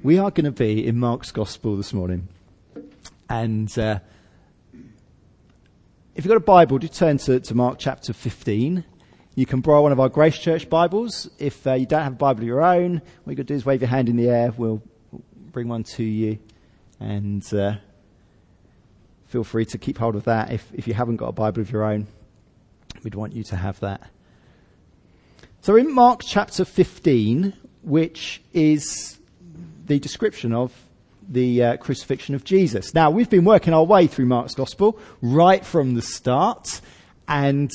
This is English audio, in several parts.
We are going to be in Mark's Gospel this morning. And if you've got a Bible, do turn to Mark chapter 15. You can borrow one of our Grace Church Bibles. If you don't have a Bible of your own, what you've got to do is wave your hand in the air. We'll bring one to you. And feel free to keep hold of that. If you haven't got a Bible of your own, we'd want you to have that. So in Mark chapter 15, which is the description of the crucifixion of Jesus. Now, we've been working our way through Mark's Gospel right from the start, and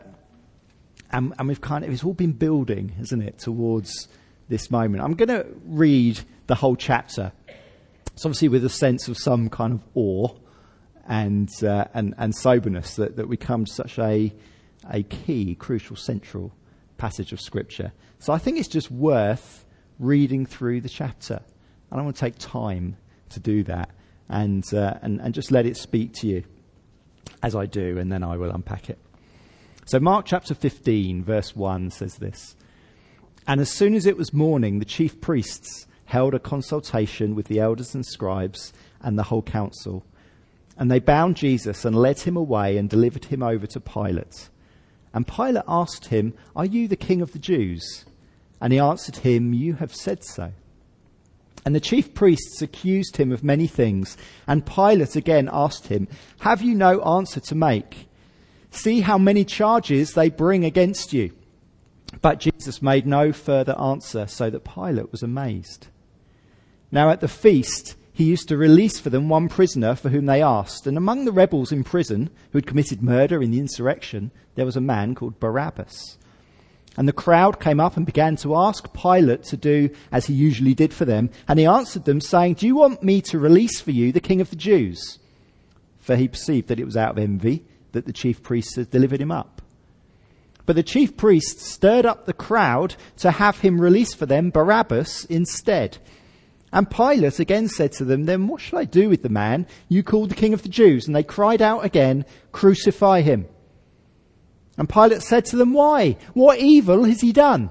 we've it's all been building, hasn't it, towards this moment. I'm going to read the whole chapter. It's obviously with a sense of some kind of awe and soberness that we come to such a key, crucial, central passage of Scripture. So I think it's just worth reading through the chapter. And I want to take time to do that and just let it speak to you as I do, and then I will unpack it. So Mark chapter 15, verse 1 says this: "And as soon as it was morning, the chief priests held a consultation with the elders and scribes and the whole council. And they bound Jesus and led him away and delivered him over to Pilate. And Pilate asked him, 'Are you the king of the Jews?' And he answered him, 'You have said so.' And the chief priests accused him of many things. And Pilate again asked him, 'Have you no answer to make? See how many charges they bring against you.' But Jesus made no further answer, so that Pilate was amazed. Now at the feast, he used to release for them one prisoner for whom they asked. And among the rebels in prison who had committed murder in the insurrection, there was a man called Barabbas. And the crowd came up and began to ask Pilate to do as he usually did for them. And he answered them, saying, 'Do you want me to release for you the king of the Jews?' For he perceived that it was out of envy that the chief priests had delivered him up. But the chief priests stirred up the crowd to have him release for them Barabbas instead. And Pilate again said to them, 'Then what shall I do with the man you call the king of the Jews?' And they cried out again, 'Crucify him.' And Pilate said to them, 'Why? What evil has he done?'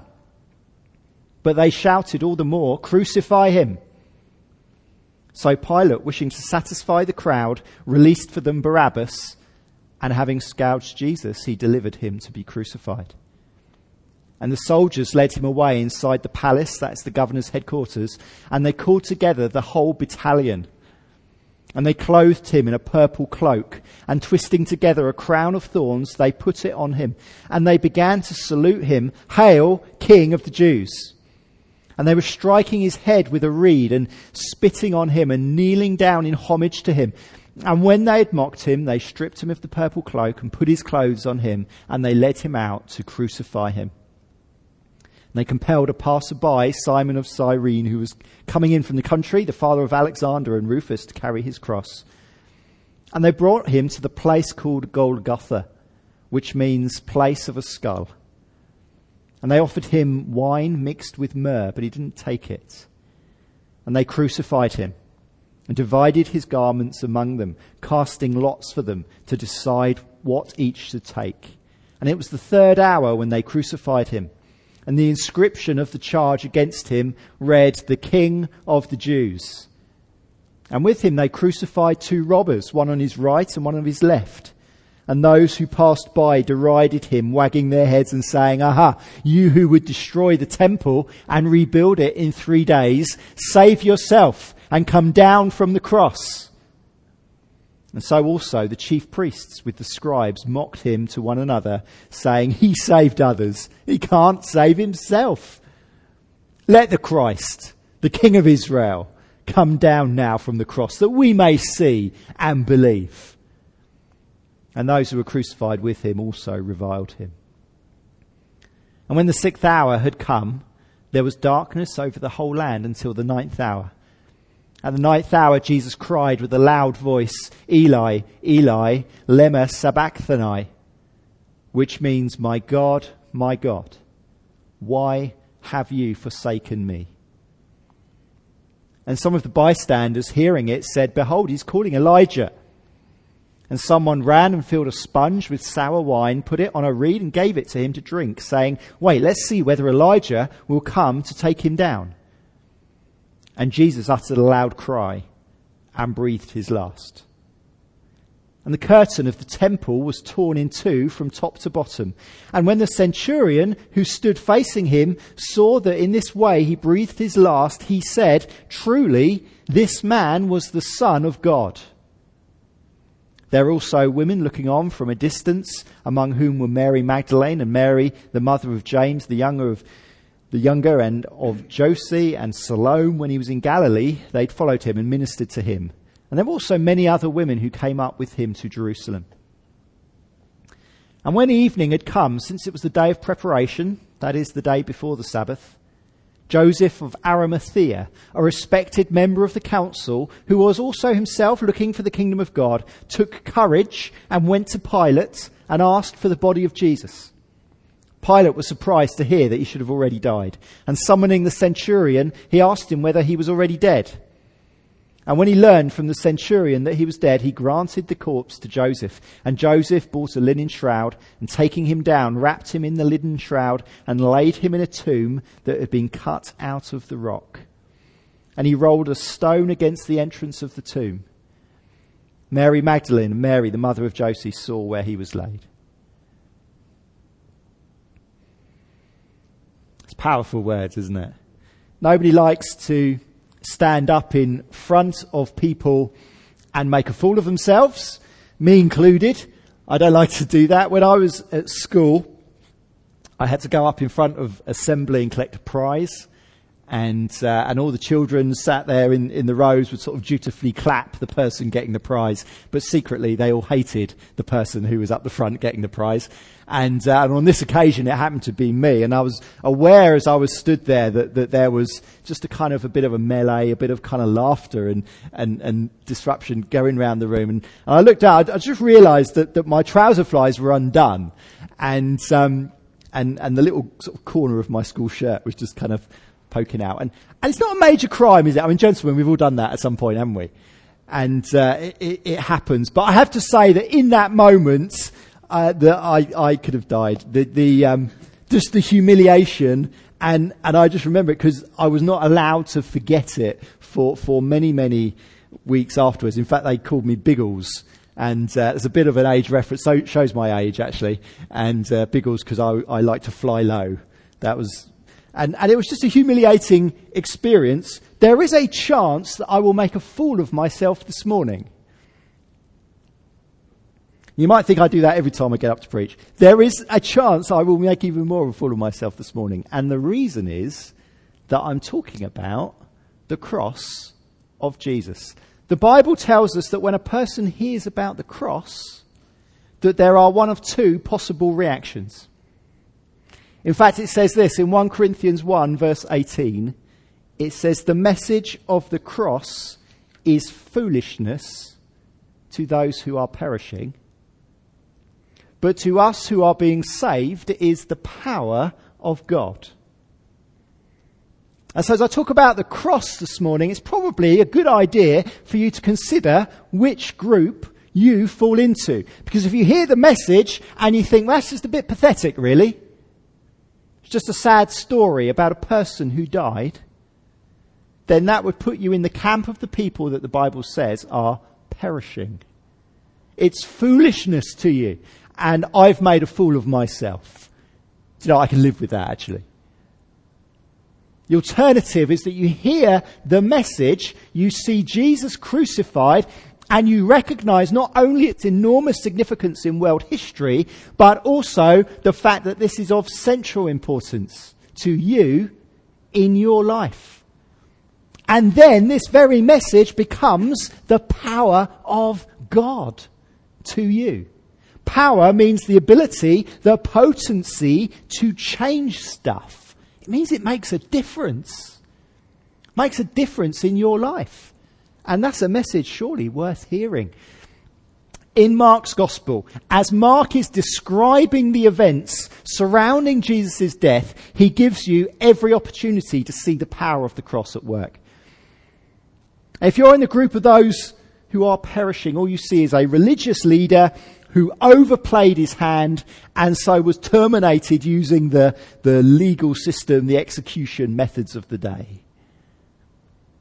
But they shouted all the more, 'Crucify him.' So Pilate, wishing to satisfy the crowd, released for them Barabbas, and having scourged Jesus, he delivered him to be crucified. And the soldiers led him away inside the palace, that's the governor's headquarters, and they called together the whole battalion. And they clothed him in a purple cloak, and twisting together a crown of thorns, they put it on him. And they began to salute him, 'Hail, King of the Jews!' And they were striking his head with a reed, and spitting on him, and kneeling down in homage to him. And when they had mocked him, they stripped him of the purple cloak, and put his clothes on him, and they led him out to crucify him. And they compelled a passer-by, Simon of Cyrene, who was coming in from the country, the father of Alexander and Rufus, to carry his cross. And they brought him to the place called Golgotha, which means place of a skull. And they offered him wine mixed with myrrh, but he didn't take it. And they crucified him and divided his garments among them, casting lots for them to decide what each should take. And it was the third hour when they crucified him. And the inscription of the charge against him read, 'The King of the Jews.' And with him they crucified two robbers, one on his right and one on his left. And those who passed by derided him, wagging their heads and saying, 'Aha, you who would destroy the temple and rebuild it in 3 days, save yourself and come down from the cross.' And so also the chief priests with the scribes mocked him to one another, saying, 'He saved others. He can't save himself. Let the Christ, the King of Israel, come down now from the cross, that we may see and believe.' And those who were crucified with him also reviled him. And when the 6th hour had come, there was darkness over the whole land until the 9th hour. At the 9th hour, Jesus cried with a loud voice, 'Eli, Eli, lema sabachthani,' which means, my God, why have you forsaken me?" And some of the bystanders hearing it said, "Behold, he's calling Elijah." And someone ran and filled a sponge with sour wine, put it on a reed and gave it to him to drink, saying, "Wait, let's see whether Elijah will come to take him down." And Jesus uttered a loud cry and breathed his last. And the curtain of the temple was torn in two from top to bottom. And when the centurion who stood facing him saw that in this way he breathed his last, he said, "Truly, this man was the Son of God." There were also women looking on from a distance, among whom were Mary Magdalene and Mary, the mother of James, the younger, and of Jose and Salome. When he was in Galilee, they'd followed him and ministered to him. And there were also many other women who came up with him to Jerusalem. And when evening had come, since it was the day of preparation, that is, the day before the Sabbath, Joseph of Arimathea, a respected member of the council, who was also himself looking for the kingdom of God, took courage and went to Pilate and asked for the body of Jesus. Pilate was surprised to hear that he should have already died, and summoning the centurion, he asked him whether he was already dead. And when he learned from the centurion that he was dead, he granted the corpse to Joseph. And Joseph bought a linen shroud, and taking him down, wrapped him in the linen shroud, and laid him in a tomb that had been cut out of the rock. And he rolled a stone against the entrance of the tomb. Mary Magdalene and Mary, the mother of Joseph, saw where he was laid. It's powerful words, isn't it? Nobody likes to stand up in front of people and make a fool of themselves, me included. I don't like to do that. When I was at school, I had to go up in front of assembly and collect a prize, and all the children sat there in the rows would sort of dutifully clap the person getting the prize, but secretly they all hated the person who was up the front getting the prize. And on this occasion, it happened to be me. And I was aware as I was stood there that there was just a bit of a melee, a bit of kind of laughter and disruption going around the room. And I looked out, I just realised that my trouser flies were undone. And the little sort of corner of my school shirt was just kind of poking out. And it's not a major crime, is it? I mean, gentlemen, we've all done that at some point, haven't we? And it happens. But I have to say that in that moment, that I could have died. Just the humiliation, and I just remember it because I was not allowed to forget it for many, many weeks afterwards. In fact, they called me Biggles, and there's a bit of an age reference, so it shows my age actually. And Biggles because I like to fly low. That was, and it was just a humiliating experience. There is a chance that I will make a fool of myself this morning. You might think I do that every time I get up to preach. There is a chance I will make even more of a fool of myself this morning. And the reason is that I'm talking about the cross of Jesus. The Bible tells us that when a person hears about the cross, that there are one of two possible reactions. In fact, it says this in 1 Corinthians 1 verse 18. It says, "The message of the cross is foolishness to those who are perishing. But to us who are being saved is the power of God." And so as I talk about the cross this morning, it's probably a good idea for you to consider which group you fall into. Because if you hear the message and you think, well, that's just a bit pathetic, really. It's just a sad story about a person who died, then that would put you in the camp of the people that the Bible says are perishing. It's foolishness to you. And I've made a fool of myself. I can live with that, actually. The alternative is that you hear the message, you see Jesus crucified, and you recognise not only its enormous significance in world history, but also the fact that this is of central importance to you in your life. And then this very message becomes the power of God to you. Power means the ability, the potency to change stuff. It means it makes a difference. Makes a difference in your life. And that's a message surely worth hearing. In Mark's Gospel, as Mark is describing the events surrounding Jesus' death, he gives you every opportunity to see the power of the cross at work. If you're in the group of those who are perishing, all you see is a religious leader who overplayed his hand and so was terminated using the legal system, the execution methods of the day.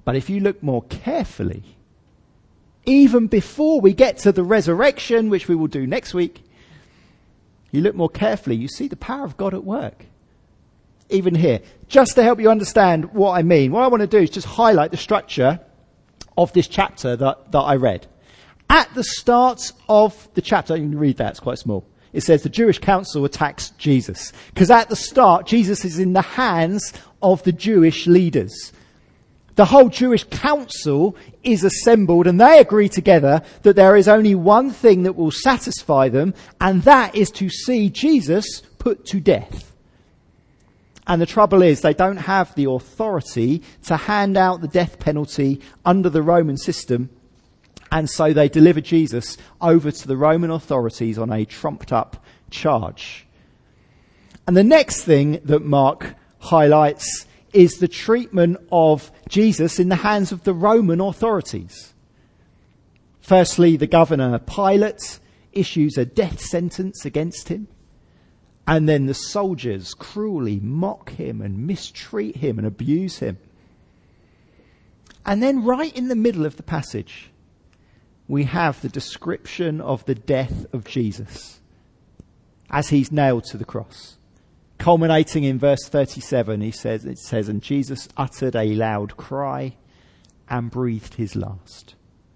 But if you look more carefully, even before we get to the resurrection, which we will do next week, you look more carefully, you see the power of God at work. Even here. Just to help you understand what I mean, what I want to do is just highlight the structure of this chapter that I read. At the start of the chapter, you can read that, it's quite small. It says the Jewish council attacks Jesus. Because at the start, Jesus is in the hands of the Jewish leaders. The whole Jewish council is assembled and they agree together that there is only one thing that will satisfy them, and that is to see Jesus put to death. And the trouble is they don't have the authority to hand out the death penalty under the Roman system, and so they deliver Jesus over to the Roman authorities on a trumped up charge. And the next thing that Mark highlights is the treatment of Jesus in the hands of the Roman authorities. Firstly, the governor Pilate issues a death sentence against him. And then the soldiers cruelly mock him and mistreat him and abuse him. And then right in the middle of the passage, we have the description of the death of Jesus as he's nailed to the cross. Culminating in verse 37, it says, and Jesus uttered a loud cry and breathed his last.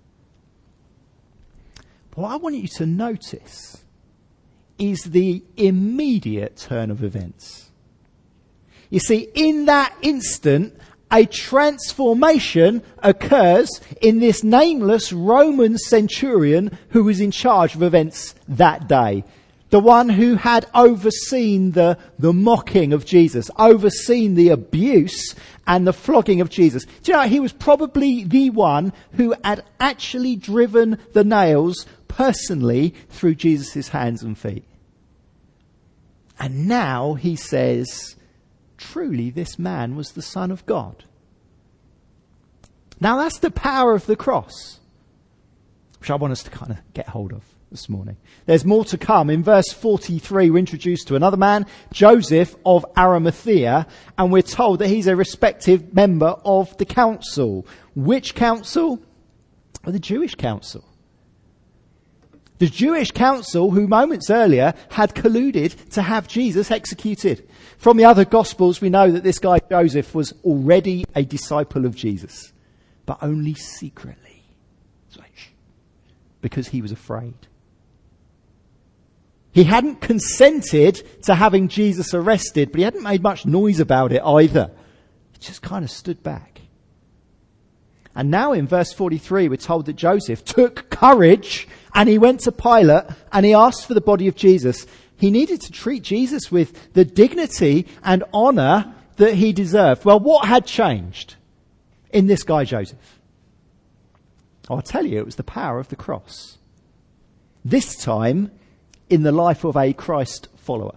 But what I want you to notice is the immediate turn of events. You see, in that instant, a transformation occurs in this nameless Roman centurion who was in charge of events that day. The one who had overseen the mocking of Jesus, overseen the abuse and the flogging of Jesus. Do you know, he was probably the one who had actually driven the nails personally through Jesus' hands and feet. And now he says, truly this man was the Son of God. Now that's the power of the cross, which I want us to kind of get hold of this morning. There's more to come. In verse 43, we're introduced to another man, Joseph of Arimathea, and we're told that he's a respected member of the council. Which council? Well, the Jewish council. The Jewish council who moments earlier had colluded to have Jesus executed. From the other Gospels, we know that this guy Joseph was already a disciple of Jesus, but only secretly, because he was afraid. He hadn't consented to having Jesus arrested, but he hadn't made much noise about it either. He just kind of stood back. And now in verse 43, we're told that Joseph took courage and he went to Pilate and he asked for the body of Jesus. He needed to treat Jesus with the dignity and honour that he deserved. Well, what had changed in this guy Joseph? I'll tell you, it was the power of the cross. This time, in the life of a Christ follower.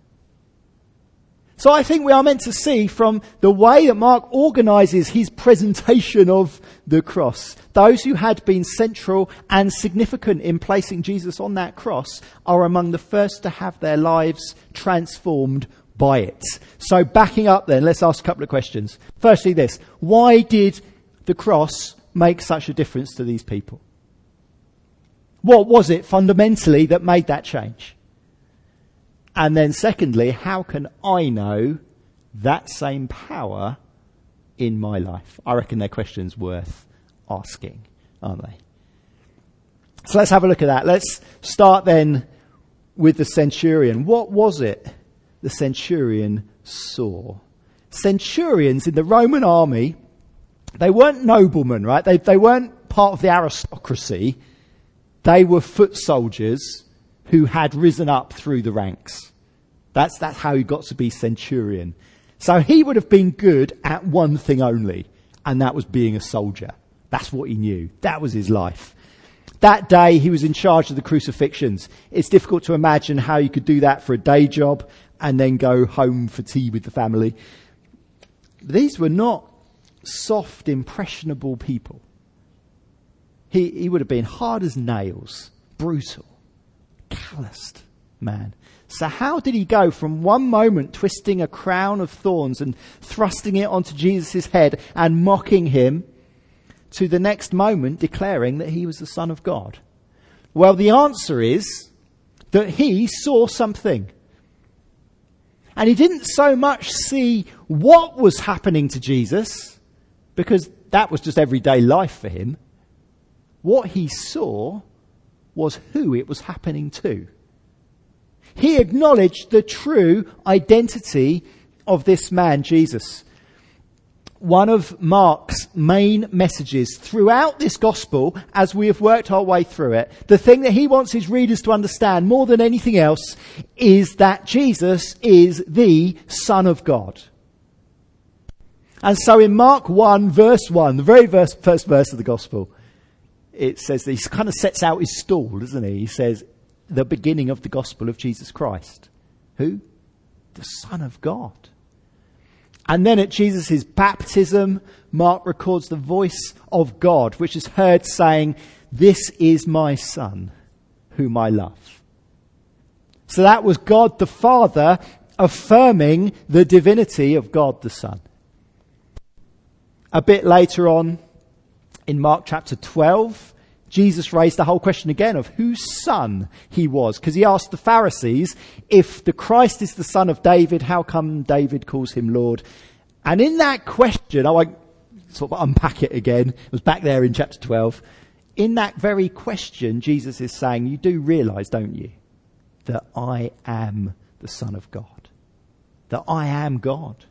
So I think we are meant to see from the way that Mark organises his presentation of the cross, those who had been central and significant in placing Jesus on that cross are among the first to have their lives transformed by it. So backing up then, let's ask a couple of questions. Firstly this, why did the cross make such a difference to these people? What was it fundamentally that made that change? And then secondly, how can I know that same power in my life? I reckon they're questions worth asking, aren't they? So let's have a look at that. Let's start then with the centurion. What was it the centurion saw? Centurions in the Roman army, they weren't noblemen, right? They weren't part of the aristocracy. They were foot soldiers who had risen up through the ranks. That's how he got to be centurion. So he would have been good at one thing only, and that was being a soldier. That's what he knew. That was his life. That day he was in charge of the crucifixions. It's difficult to imagine how you could do that for a day job and then go home for tea with the family. These were not soft, impressionable people. He would have been hard as nails, brutal, calloused man. So how did he go from one moment twisting a crown of thorns and thrusting it onto Jesus' head and mocking him, to the next moment declaring that he was the Son of God? Well, the answer is that he saw something. And he didn't so much see what was happening to Jesus, because that was just everyday life for him. What he saw was who it was happening to. He acknowledged the true identity of this man, Jesus. One of Mark's main messages throughout this gospel, as we have worked our way through it, the thing that he wants his readers to understand more than anything else, is that Jesus is the Son of God. And so in Mark 1, verse 1, the very first verse of the gospel, it says that he kind of sets out his stall, doesn't he? He says, the beginning of the gospel of Jesus Christ. Who? The Son of God. And then at Jesus' baptism, Mark records the voice of God, which is heard saying, "This is my Son, whom I love." So that was God the Father affirming the divinity of God the Son. A bit later on, in Mark chapter 12, Jesus raised the whole question again of whose son he was. Because he asked the Pharisees, if the Christ is the son of David, how come David calls him Lord? And in that question, I won't sort of unpack it again. It was back there in chapter 12. In that very question, Jesus is saying, you do realise, don't you, that I am the Son of God. That I am God.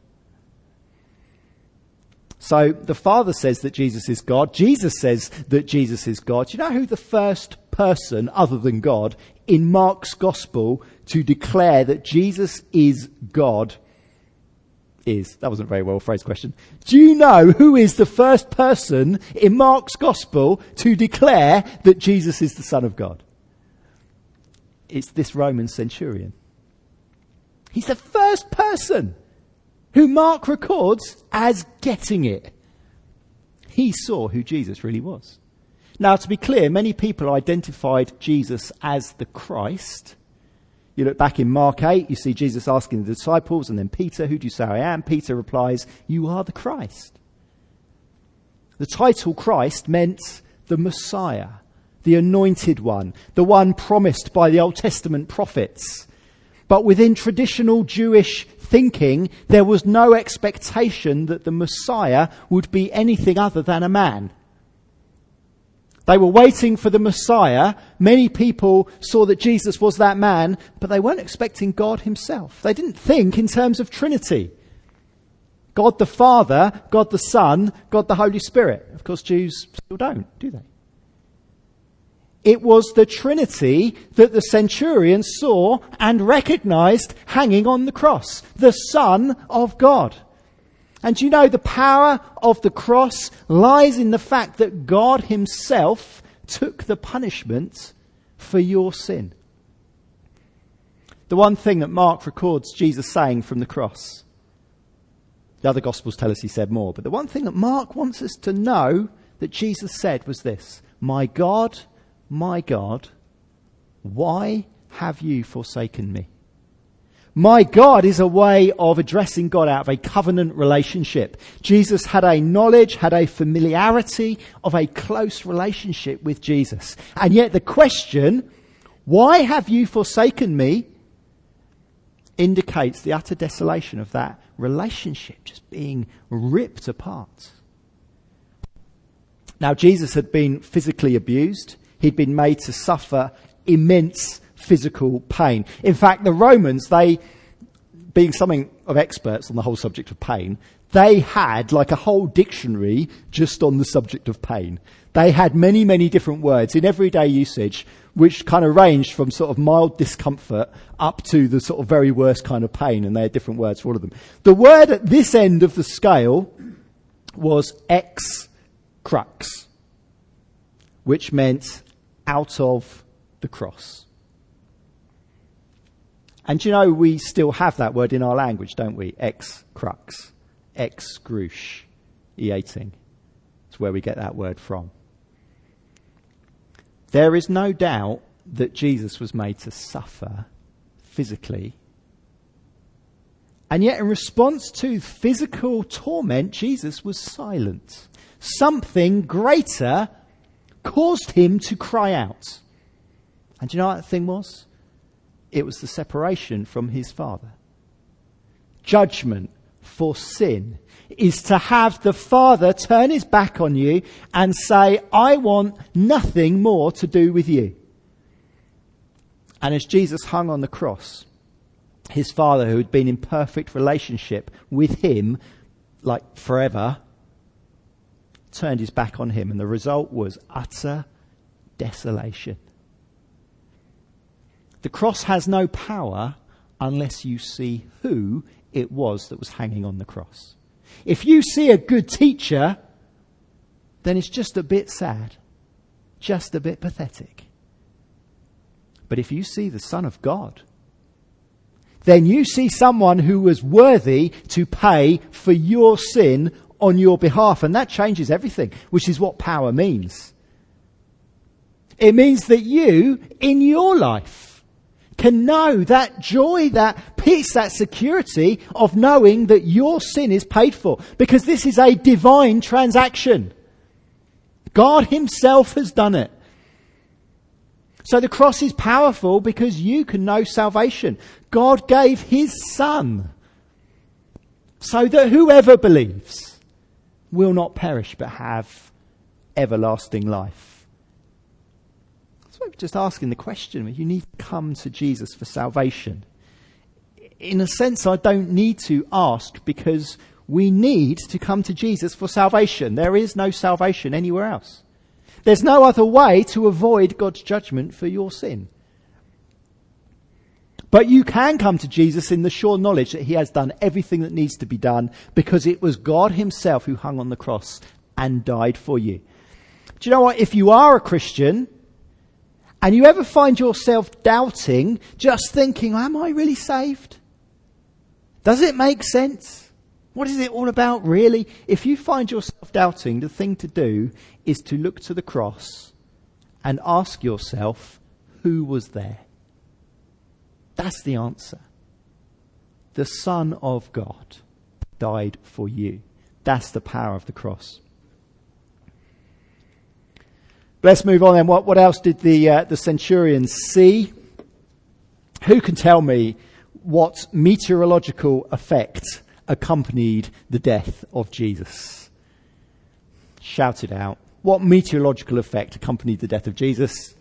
So the Father says that Jesus is God. Jesus says that Jesus is God. Do you know who the first person other than God in Mark's gospel to declare that Jesus is God is? That wasn't a very well phrased question. Do you know who is the first person in Mark's gospel to declare that Jesus is the Son of God? It's this Roman centurion. He's the first person who Mark records as getting it. He saw who Jesus really was. Now, to be clear, many people identified Jesus as the Christ. You look back in Mark 8, you see Jesus asking the disciples, and then Peter, who do you say I am? Peter replies, you are the Christ. The title Christ meant the Messiah, the anointed one, the one promised by the Old Testament prophets. But within traditional Jewish thinking, there was no expectation that the Messiah would be anything other than a man. They were waiting for the Messiah. Many people saw that Jesus was that man, but they weren't expecting God himself. They didn't think in terms of Trinity. God the Father, God the Son, God the Holy Spirit. Of course, Jews still don't, do they? It was the Trinity that the centurion saw and recognized hanging on the cross. The Son of God. And you know, the power of the cross lies in the fact that God himself took the punishment for your sin. The one thing that Mark records Jesus saying from the cross. The other Gospels tell us he said more. But the one thing that Mark wants us to know that Jesus said was this: my God, why have you forsaken me? My God is a way of addressing God out of a covenant relationship. Jesus had a knowledge, had a familiarity of a close relationship with Jesus. And yet the question, why have you forsaken me, indicates the utter desolation of that relationship just being ripped apart. Now, Jesus had been physically abused. He'd been made to suffer immense physical pain. In fact, the Romans, they, being something of experts on the whole subject of pain, they had like a whole dictionary just on the subject of pain. They had many, many different words in everyday usage, which kind of ranged from sort of mild discomfort up to the sort of very worst kind of pain, and they had different words for all of them. The word at this end of the scale was ex crux, which meant out of the cross. And you know, we still have that word in our language, don't we? Ex crux, ex cruce, eating. It's where we get that word from. There is no doubt that Jesus was made to suffer physically. And yet in response to physical torment, Jesus was silent. something greater caused him to cry out. And do you know what that thing was? It was the separation from his Father. Judgment for sin is to have the Father turn his back on you and say, I want nothing more to do with you. And as Jesus hung on the cross, his Father, who had been in perfect relationship with him, like forever, turned his back on him. And the result was utter desolation. The cross has no power unless you see who it was that was hanging on the cross. If you see a good teacher, then it's just a bit sad, just a bit pathetic. But if you see the Son of God, then you see someone who was worthy to pay for your sin on your behalf. And that changes everything, which is what power means. It means that you, in your life, can know that joy, that peace, that security of knowing that your sin is paid for. Because this is a divine transaction. God himself has done it. So the cross is powerful because you can know salvation. God gave his Son so that whoever believes will not perish but have everlasting life. So I'm just asking the question, you need to come to Jesus for salvation. In a sense, I don't need to ask because we need to come to Jesus for salvation. There is no salvation anywhere else. There's no other way to avoid God's judgment for your sin. But you can come to Jesus in the sure knowledge that he has done everything that needs to be done because it was God himself who hung on the cross and died for you. Do you know what? If you are a Christian and you ever find yourself doubting, just thinking, am I really saved? Does it make sense? What is it all about, really? If you find yourself doubting, the thing to do is to look to the cross and ask yourself, who was there? That's the answer. The Son of God died for you. That's the power of the cross. Let's move on then. What else did the centurions see? Who can tell me what meteorological effect accompanied the death of Jesus? Shout it out. What meteorological effect accompanied the death of Jesus?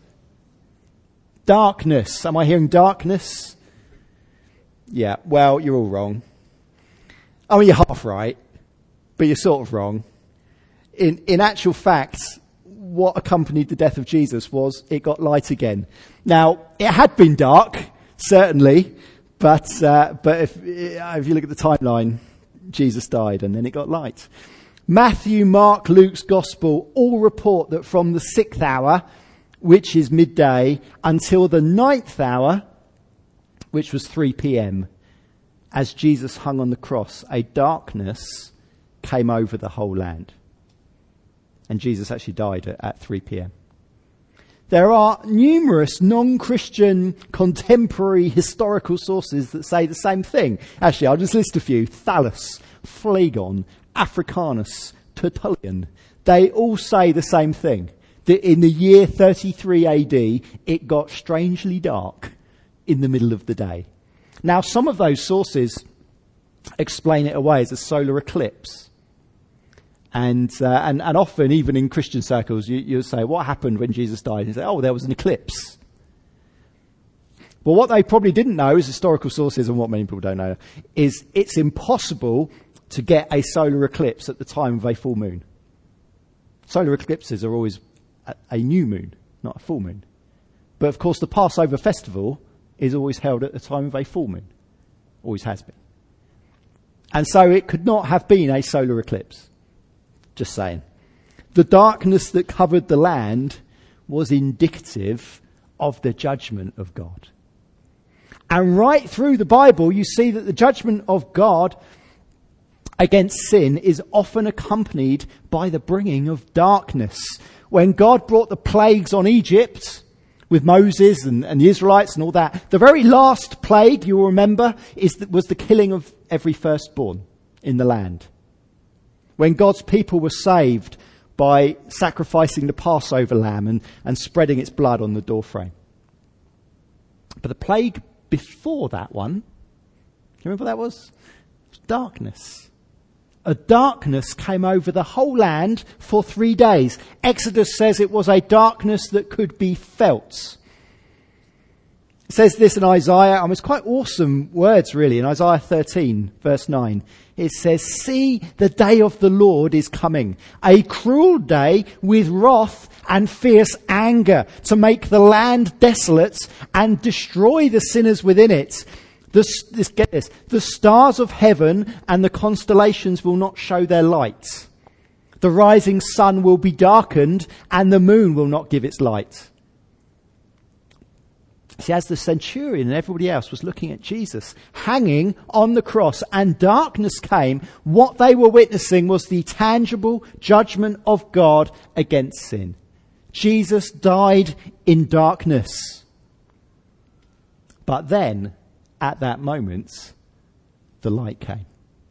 Darkness. Am I hearing darkness? Yeah, well, you're all wrong. I mean, you're half right, but you're sort of wrong. In actual fact, what accompanied the death of Jesus was it got light again. Now, it had been dark, certainly, but if you look at the timeline, Jesus died and then it got light. Matthew, Mark, Luke's Gospel all report that from the 6th hour, which is midday, until the 9th hour, which was 3 p.m, as Jesus hung on the cross, a darkness came over the whole land. And Jesus actually died at 3 p.m. There are numerous non-Christian contemporary historical sources that say the same thing. Actually, I'll just list a few. Thallus, Phlegon, Africanus, Tertullian. They all say the same thing. That in the year 33 AD, it got strangely dark in the middle of the day. Now, some of those sources explain it away as a solar eclipse. And often, even in Christian circles, you'll say, what happened when Jesus died? And you say, oh, there was an eclipse. Well, what they probably didn't know, as historical sources, and what many people don't know, is it's impossible to get a solar eclipse at the time of a full moon. Solar eclipses are always a new moon, not a full moon. But of course, the Passover festival is always held at the time of a full moon. Always has been. And so it could not have been a solar eclipse. Just saying. The darkness that covered the land was indicative of the judgment of God. And right through the Bible, you see that the judgment of God against sin is often accompanied by the bringing of darkness. When God brought the plagues on Egypt with Moses and the Israelites and all that, the very last plague, you'll remember, was the killing of every firstborn in the land. When God's people were saved by sacrificing the Passover lamb and spreading its blood on the doorframe. But the plague before that one, do you remember what that was? It was darkness. A darkness came over the whole land for 3 days. Exodus says it was a darkness that could be felt. It says this in Isaiah, and it's quite awesome words really, in Isaiah 13, verse 9. It says, "See, the day of the Lord is coming, a cruel day with wrath and fierce anger, to make the land desolate and destroy the sinners within it. Get this, the stars of heaven and the constellations will not show their light. The rising sun will be darkened and the moon will not give its light." See, as the centurion and everybody else was looking at Jesus hanging on the cross and darkness came, what they were witnessing was the tangible judgment of God against sin. Jesus died in darkness. But then, at that moment, the light came.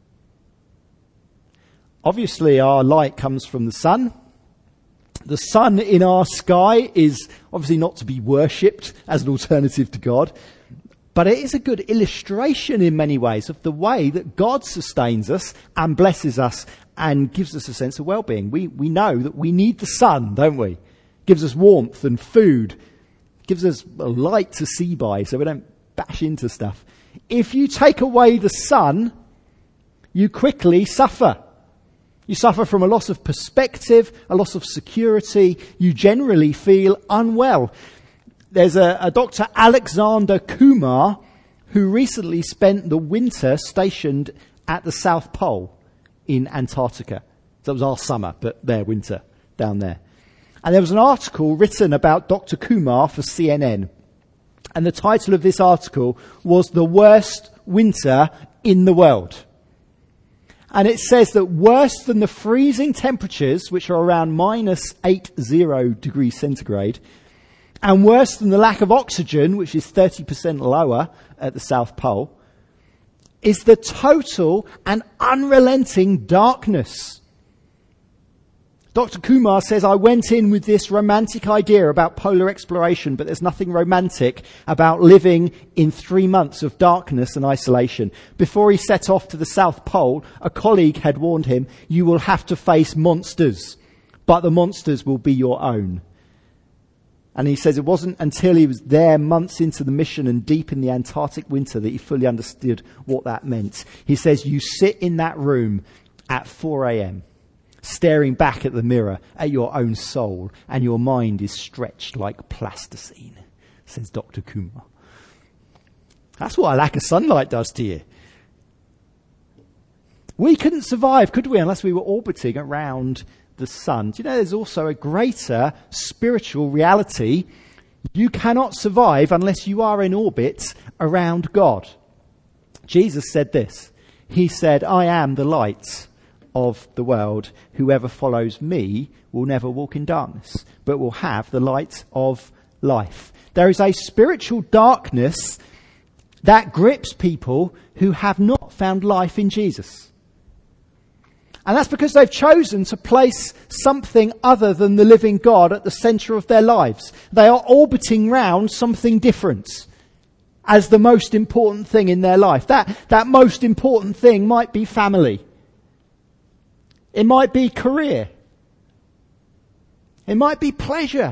Obviously, our light comes from the sun. The sun in our sky is obviously not to be worshipped as an alternative to God, but it is a good illustration in many ways of the way that God sustains us and blesses us and gives us a sense of well-being. We know that we need the sun, don't we? Gives us warmth and food, gives us a light to see by so we don't bash into stuff. If you take away the sun, you quickly suffer. You suffer from a loss of perspective, a loss of security. You generally feel unwell. There's a Dr. Alexander Kumar who recently spent the winter stationed at the South Pole in Antarctica. So it was our summer, but their winter down there. And there was an article written about Dr. Kumar for CNN. And the title of this article was "The Worst Winter in the World." And it says that worse than the freezing temperatures, which are around minus 80 degrees centigrade, and worse than the lack of oxygen, which is 30% lower at the South Pole, is the total and unrelenting darkness. Dr. Kumar says, "I went in with this romantic idea about polar exploration, but there's nothing romantic about living in 3 months of darkness and isolation. Before he set off to the South Pole, a colleague had warned him, 'You will have to face monsters, but the monsters will be your own.'" And he says it wasn't until he was there months into the mission and deep in the Antarctic winter that he fully understood what that meant. He says, "You sit in that room at 4 a.m., staring back at the mirror at your own soul, and your mind is stretched like plasticine," says Dr. Kumar. That's what a lack of sunlight does to you. We couldn't survive, could we, unless we were orbiting around the sun. Do you know there's also a greater spiritual reality? You cannot survive unless you are in orbit around God. Jesus said this. He said, "I am the light of the world. Whoever follows me will never walk in darkness, but will have the light of life." There is a spiritual darkness that grips people who have not found life in Jesus. And that's because they've chosen to place something other than the living God at the center of their lives. They are orbiting round something different as the most important thing in their life. That most important thing might be family. It might be career. It might be pleasure.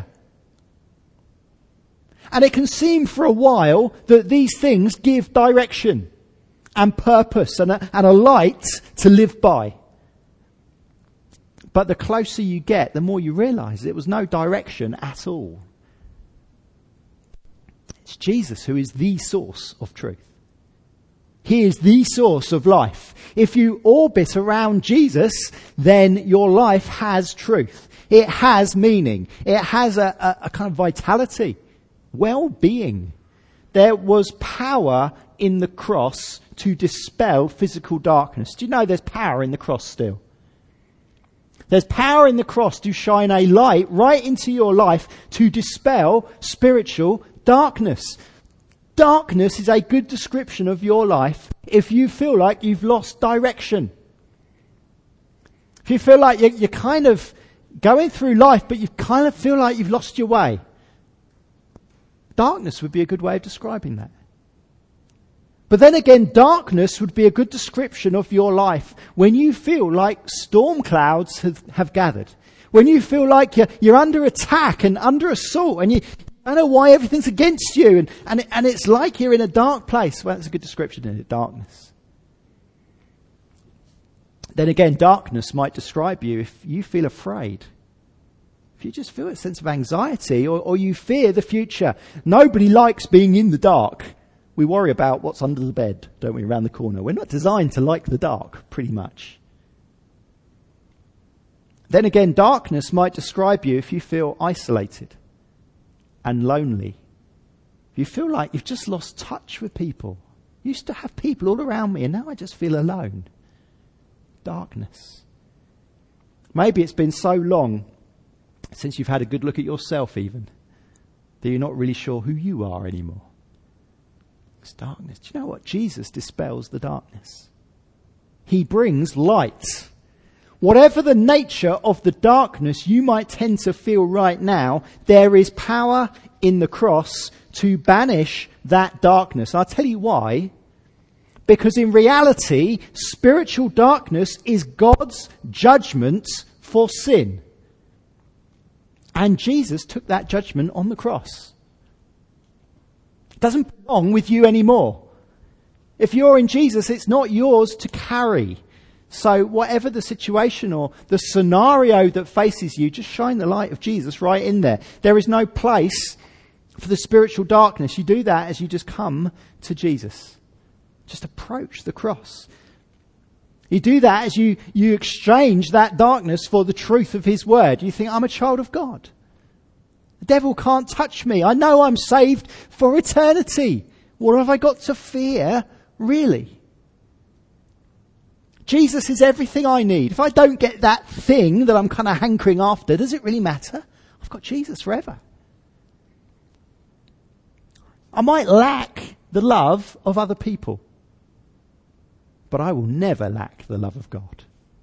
And it can seem for a while that these things give direction and purpose and a light to live by. But the closer you get, the more you realise it was no direction at all. It's Jesus who is the source of truth. He is the source of life. If you orbit around Jesus, then your life has truth. It has meaning. It has a kind of vitality, well-being. There was power in the cross to dispel physical darkness. Do you know there's power in the cross still? There's power in the cross to shine a light right into your life to dispel spiritual darkness. Darkness is a good description of your life if you feel like you've lost direction. If you feel like going through life, but you kind of feel like you've lost your way. Darkness would be a good way of describing that. But then again, darkness would be a good description of your life when you feel like storm clouds have gathered. When you feel like you're under attack and under assault and you don't know why everything's against you and it's like you're in a dark place. Well, that's a good description, isn't it? Darkness. Then again, darkness might describe you if you feel afraid. If you just feel a sense of anxiety or you fear the future. Nobody likes being in the dark. We worry about what's under the bed, don't we, around the corner. We're not designed to like the dark, pretty much. Then again, darkness might describe you if you feel isolated and lonely. If you feel like you've just lost touch with people. I used to have people all around me and now I just feel alone. Darkness. Maybe it's been so long since you've had a good look at yourself even that you're not really sure who you are anymore. It's darkness. Do you know what? Jesus dispels the darkness. He brings light. Whatever the nature of the darkness you might tend to feel right now, there is power in the cross to banish that darkness. I'll tell you why. Because in reality, spiritual darkness is God's judgment for sin. And Jesus took that judgment on the cross. It doesn't belong with you anymore. If you're in Jesus, it's not yours to carry. So whatever the situation or the scenario that faces you, just shine the light of Jesus right in there. There is no place for the spiritual darkness. You do that as you just come to Jesus. Just approach the cross. You do that as you exchange that darkness for the truth of his word. You think, I'm a child of God. The devil can't touch me. I know I'm saved for eternity. What have I got to fear, really? Jesus is everything I need. If I don't get that thing that I'm kind of hankering after, does it really matter? I've got Jesus forever. I might lack the love of other people, but I will never lack the love of God.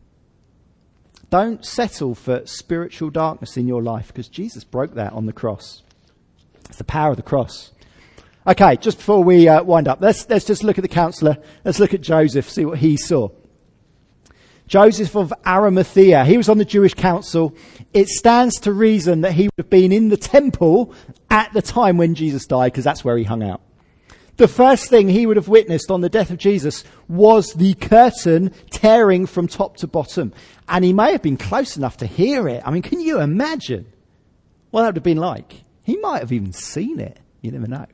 Don't settle for spiritual darkness in your life because Jesus broke that on the cross. It's the power of the cross. Okay, just before we wind up, let's just look at the counselor. Let's look at Joseph, see what he saw. Joseph of Arimathea, he was on the Jewish council. It stands to reason that he would have been in the temple at the time when Jesus died because that's where he hung out. The first thing he would have witnessed on the death of Jesus was the curtain tearing from top to bottom. And he may have been close enough to hear it. I mean, can you imagine what that would have been like? He might have even seen it. You never know.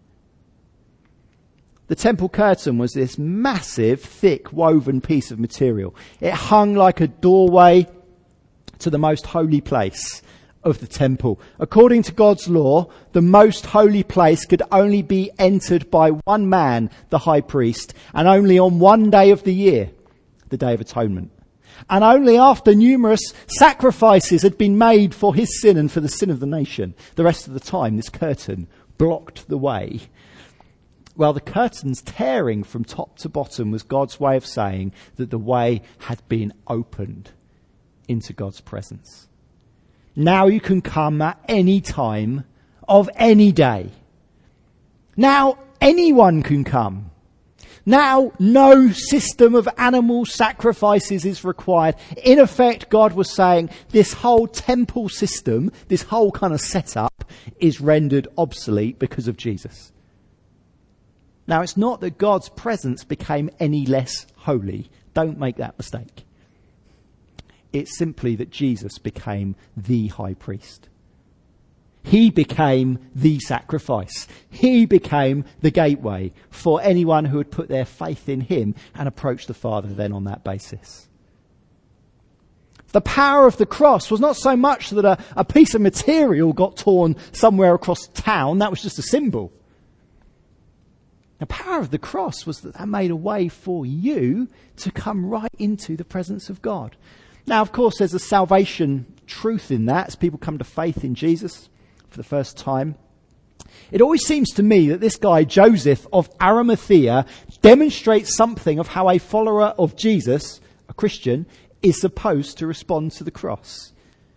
The temple curtain was this massive, thick, woven piece of material. It hung like a doorway to the most holy place of the temple. According to God's law, the most holy place could only be entered by one man, the high priest, and only on one day of the year, the Day of Atonement. And only after numerous sacrifices had been made for his sin and for the sin of the nation. The rest of the time, this curtain blocked the way. Well, the curtain's tearing from top to bottom was God's way of saying that the way had been opened into God's presence. Now you can come at any time of any day. Now anyone can come. Now no system of animal sacrifices is required. In effect, God was saying this whole temple system, this whole kind of setup is rendered obsolete because of Jesus. Now it's not that God's presence became any less holy. Don't make that mistake. It's simply that Jesus became the high priest. He became the sacrifice. He became the gateway for anyone who would put their faith in him and approach the Father then on that basis. The power of the cross was not so much that a piece of material got torn somewhere across town. That was just a symbol. The power of the cross was that made a way for you to come right into the presence of God. Now, of course, there's a salvation truth in that as people come to faith in Jesus for the first time. It always seems to me that this guy, Joseph of Arimathea, demonstrates something of how a follower of Jesus, a Christian, is supposed to respond to the cross.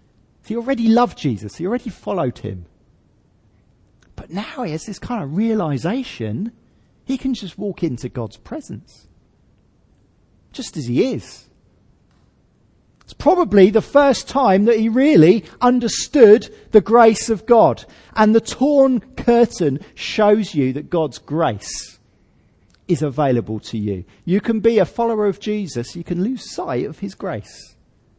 He already loved Jesus. He already followed him. But now he has this kind of realization he can just walk into God's presence. Just as he is. It's probably the first time that he really understood the grace of God. And the torn curtain shows you that God's grace is available to you. You can be a follower of Jesus. You can lose sight of his grace.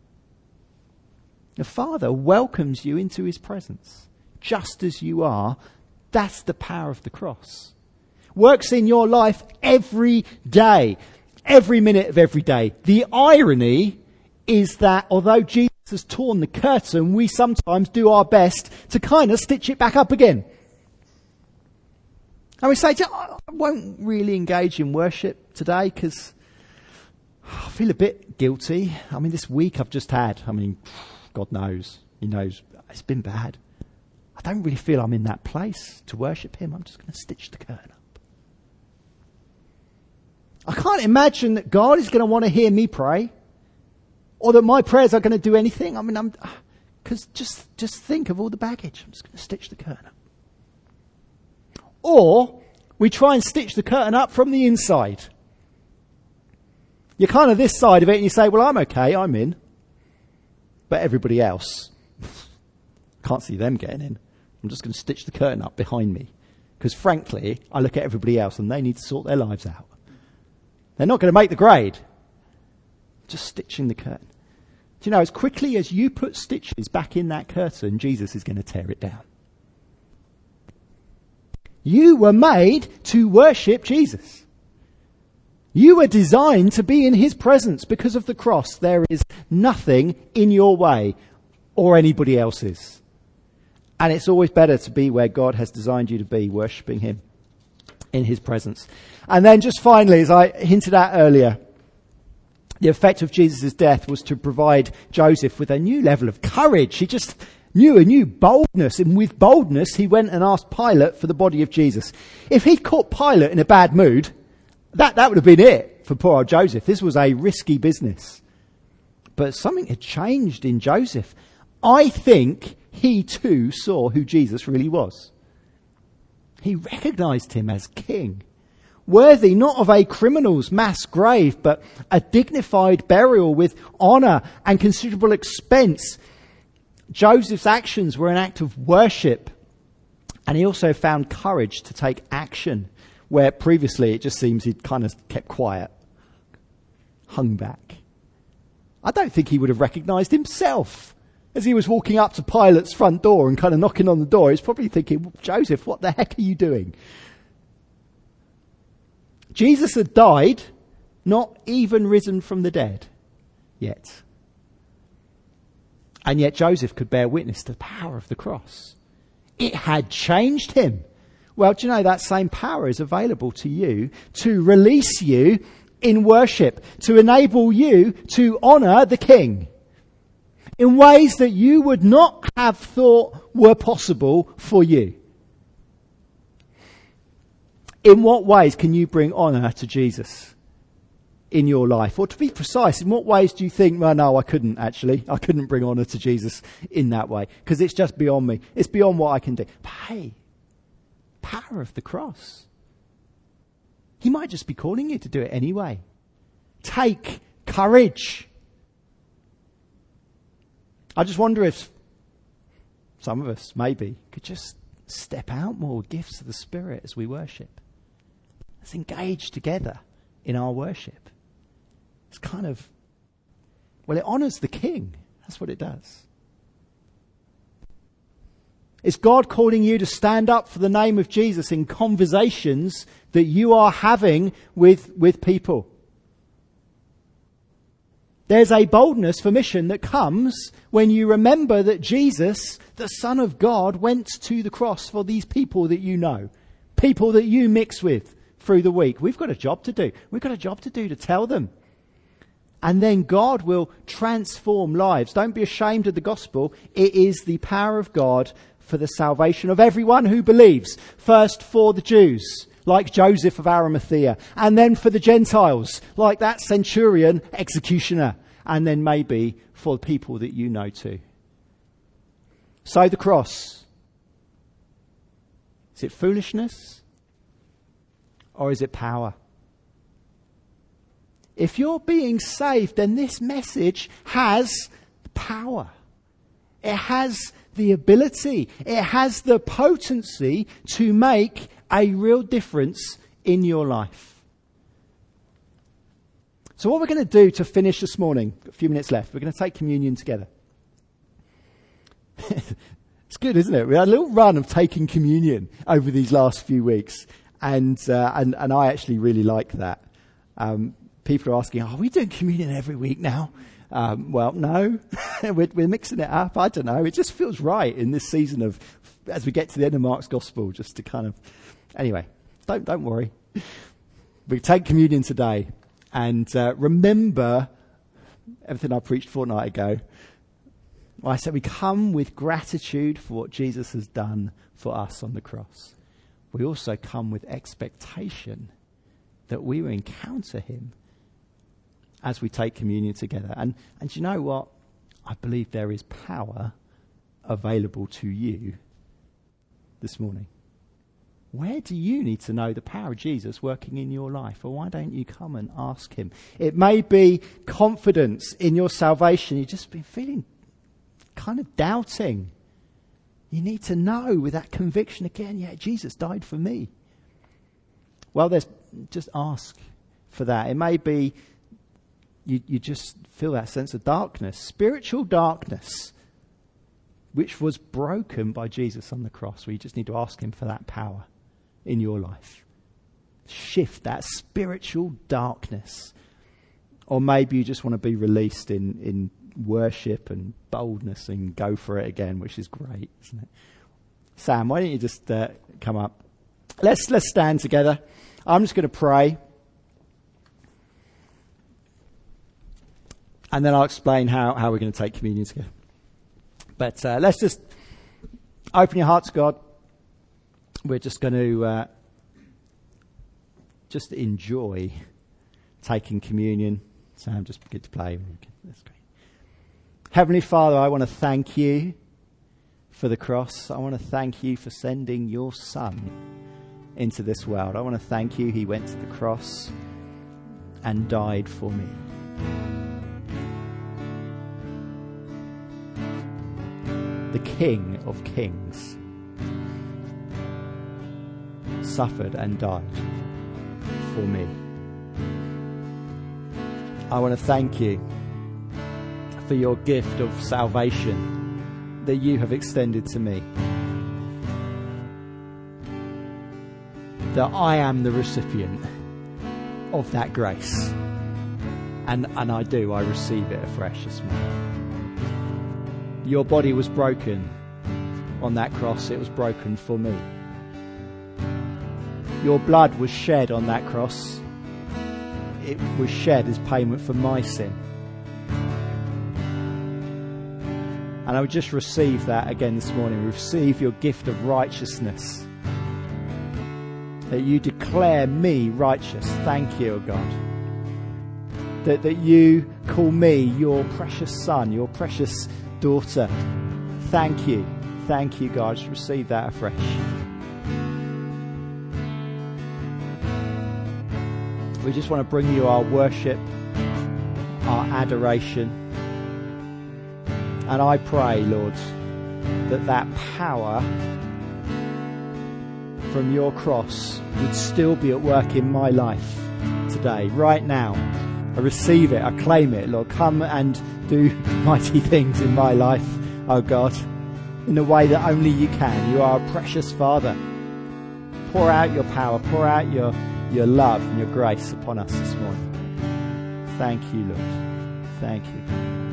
The Father welcomes you into his presence, just as you are. That's the power of the cross. Works in your life every day, every minute of every day. The irony is that although Jesus has torn the curtain, we sometimes do our best to kind of stitch it back up again. And we say, I won't really engage in worship today because I feel a bit guilty. I mean, this week I've just had, God knows, he knows, it's been bad. I don't really feel I'm in that place to worship him. I'm just going to stitch the curtain up. I can't imagine that God is going to want to hear me pray, or that my prayers are going to do anything. Because just think of all the baggage. I'm just going to stitch the curtain up. Or we try and stitch the curtain up from the inside. You're kind of this side of it and you say, well, I'm okay, I'm in. But everybody else, can't see them getting in. I'm just going to stitch the curtain up behind me. Because frankly, I look at everybody else and they need to sort their lives out. They're not going to make the grade. Just stitching the curtain. Do you know, as quickly as you put stitches back in that curtain, Jesus is going to tear it down. You were made to worship Jesus. You were designed to be in his presence because of the cross. There is nothing in your way or anybody else's. And it's always better to be where God has designed you to be, worshipping him in his presence. And then just finally, as I hinted at earlier, the effect of Jesus' death was to provide Joseph with a new level of courage. He just knew a new boldness, and with boldness he went and asked Pilate for the body of Jesus. If he'd caught Pilate in a bad mood, that would have been it for poor old Joseph. This was a risky business. But something had changed in Joseph. I think he too saw who Jesus really was. He recognized him as king, worthy not of a criminal's mass grave, but a dignified burial with honor and considerable expense. Joseph's actions were an act of worship, and he also found courage to take action, where previously it just seems he'd kind of kept quiet, hung back. I don't think he would have recognized himself as he was walking up to Pilate's front door and kind of knocking on the door. He's probably thinking, Joseph, what the heck are you doing? Jesus had died, not even risen from the dead yet. And yet Joseph could bear witness to the power of the cross. It had changed him. Well, do you know that same power is available to you to release you in worship, to enable you to honour the King in ways that you would not have thought were possible for you. In what ways can you bring honour to Jesus in your life? Or to be precise, in what ways do you think, well, no, I couldn't bring honour to Jesus in that way because it's just beyond me. It's beyond what I can do. But hey, power of the cross. He might just be calling you to do it anyway. Take courage. I just wonder if some of us maybe could just step out more with gifts of the Spirit as we worship. Let's engage together in our worship. It's kind of, well, it honours the King. That's what it does. Is God calling you to stand up for the name of Jesus in conversations that you are having with people? There's a boldness for mission that comes when you remember that Jesus, the Son of God, went to the cross for these people that you know, people that you mix with through the week. We've got a job to do. We've got a job to do to tell them. And then God will transform lives. Don't be ashamed of the gospel. It is the power of God for the salvation of everyone who believes. First for the Jews, like Joseph of Arimathea, and then for the Gentiles, like that centurion executioner, and then maybe for the people that you know too. So the cross. Is it foolishness? Or is it power? If you're being saved, then this message has power. It has the ability, it has the potency to make a real difference in your life. So what we're going to do to finish this morning, a few minutes left, we're going to take communion together. It's good, isn't it? We had a little run of taking communion over these last few weeks, and I actually really like that. People are asking, are we doing communion every week now? Well, no, we're mixing it up. I don't know. It just feels right in this season of, as we get to the end of Mark's Gospel, just to kind of, anyway, don't worry. We take communion today, and remember everything I preached a fortnight ago. I said we come with gratitude for what Jesus has done for us on the cross. We also come with expectation that we will encounter him as we take communion together. And you know what? I believe there is power available to you this morning. Where do you need to know the power of Jesus working in your life? Or why don't you come and ask him? It may be confidence in your salvation. You've just been feeling kind of doubting. You need to know with that conviction again, yeah, Jesus died for me. Well, just ask for that. It may be you just feel that sense of darkness, spiritual darkness, which was broken by Jesus on the cross, where you just need to ask him for that power in your life. Shift that spiritual darkness. Or maybe you just want to be released in worship and boldness and go for it again, which is great, isn't it? Sam, why don't you just come up? Let's stand together. I'm just going to pray. And then I'll explain how we're going to take communion together. But let's just open your heart to God. We're just going to just enjoy taking communion. Sam, just begin to play. That's great. Heavenly Father, I want to thank you for the cross. I want to thank you for sending your Son into this world. I want to thank you. He went to the cross and died for me. The King of Kings suffered and died for me. I want to thank you for your gift of salvation that you have extended to me. That I am the recipient of that grace. And I receive it afresh this morning. Your body was broken on that cross. It was broken for me. Your blood was shed on that cross. It was shed as payment for my sin. And I would just receive that again this morning. Receive your gift of righteousness. That you declare me righteous. Thank you, O God. That you call me your precious son, your precious daughter. Thank you. Thank you, God. Just receive that afresh. We just want to bring you our worship, our adoration. And I pray, Lord, that power from your cross would still be at work in my life today, right now. I receive it, I claim it, Lord. Come and do mighty things in my life, oh God, in a way that only you can. You are a precious Father. Pour out your power, pour out your love and your grace upon us this morning. Thank you, Lord. Thank you.